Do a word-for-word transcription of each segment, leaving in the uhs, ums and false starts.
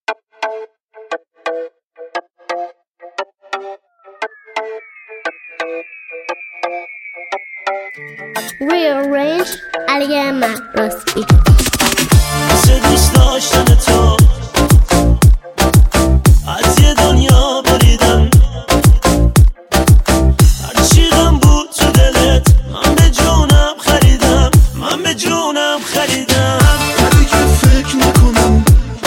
Rearrange Aliama Rossi. مثل دوست داشتن تو از یه دنیا بریدم، هرچی غم بود تو دلت من به جونم خریدم، من به جونم خریدم. ولی که فکر نکنم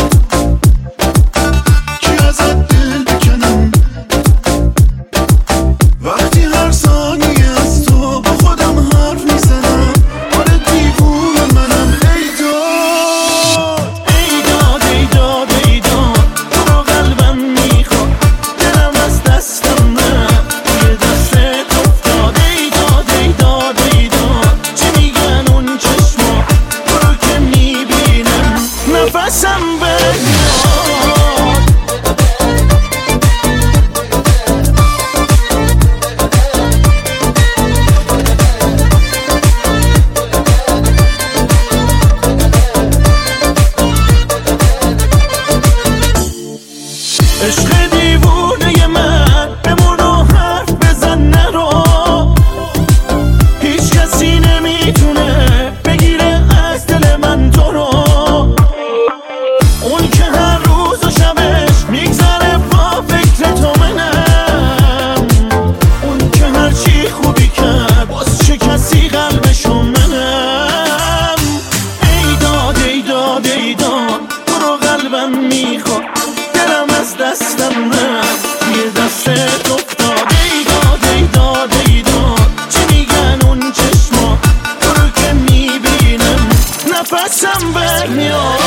کی ازت دل بکنم، وقتی هر ثانیه از تو با خودم حرف میزنم. آره دیوونه منم. ای داد ای داد ای داد ای داد تو رو قلبم میخواد، دلم از دستم رفت توی دستت افتاد. ای داد ای داد ای داد چی میگن اون چشما، تو رو که میبینم نفسم بمیاد. عشق دیوونه من بمون و حرف بزن نرو، هیچ کسی نمیتونه بگیره از دل من تو رو. اون که هر روز و شبش میگذره با فکر تو منم، اون که هر چی خوبی کرد باز چه کسی قلبشو منم. ای داد ای داد ای داد تو رو قلبم میخواد، دلم از دستم رفت توی دستت افتاد. ای داد ای داد ای داد چی میگن اون چشما، تو رو که میبینم نفسم برمیاد.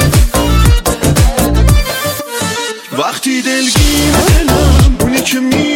وقتی دلگیر دلم اونی که می